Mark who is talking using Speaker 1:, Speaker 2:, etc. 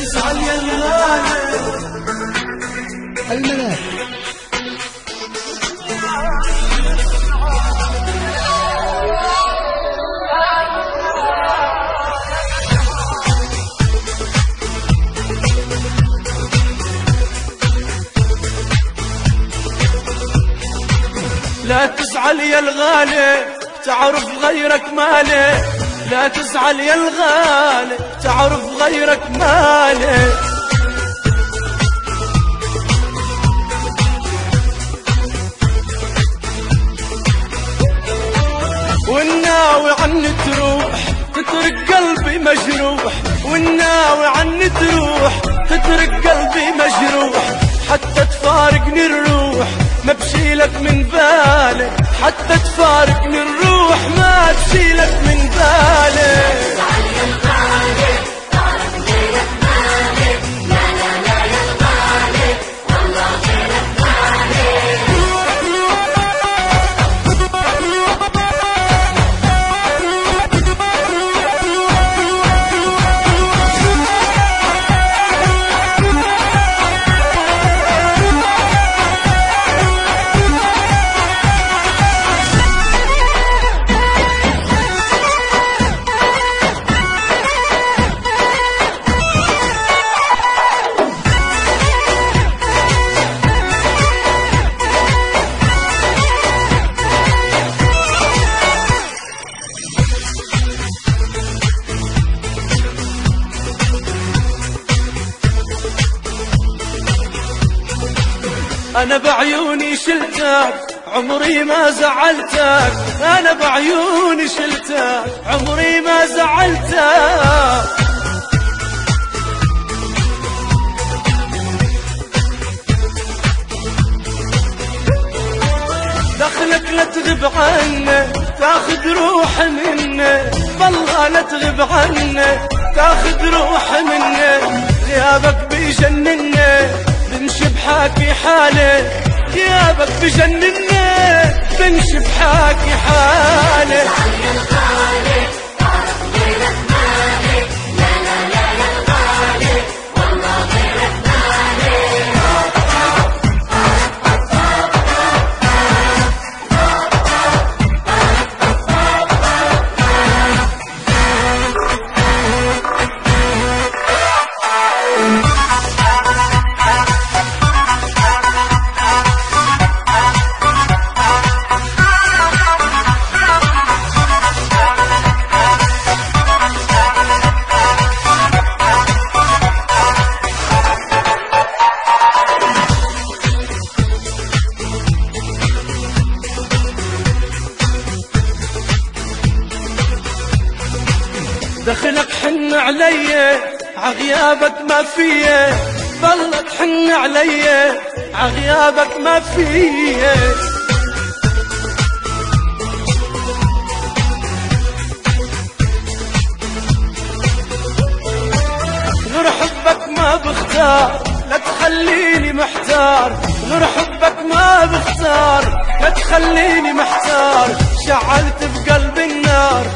Speaker 1: تزعل يا الغالي
Speaker 2: الملاك.
Speaker 1: لا تزعل يا الغالي تعرف غيرك مالي، لا تزعل يا الغالي تعرف غيرك مالي. والناوي عني تروح تترك قلبي مجروح، والناوي عني تروح تترك قلبي مجروح، حتى تفارقني الروح ما بشيلك من بالي، حتى تفارقني الروح ما بشيلك من بالي. أنا بعيوني شلتك عمري ما زعلتك، أنا بعيوني شلتك عمري ما زعلتك. دخلك لا تغيب عني تاخذ روح مني، والله لا تغيب عني تاخذ روح مني، غيابك بيجنني بمشي بحاكي حالي، غيابك بجنني بمشي بحاكي حالي. دخلك حن علي عغيابك ما فيه، ظلت حن علي عغيابك ما فيه. غير حبك ما بختار لا تخليني محتار، غير حبك ما بختار لا تخليني محتار، شعلت بقلبي النار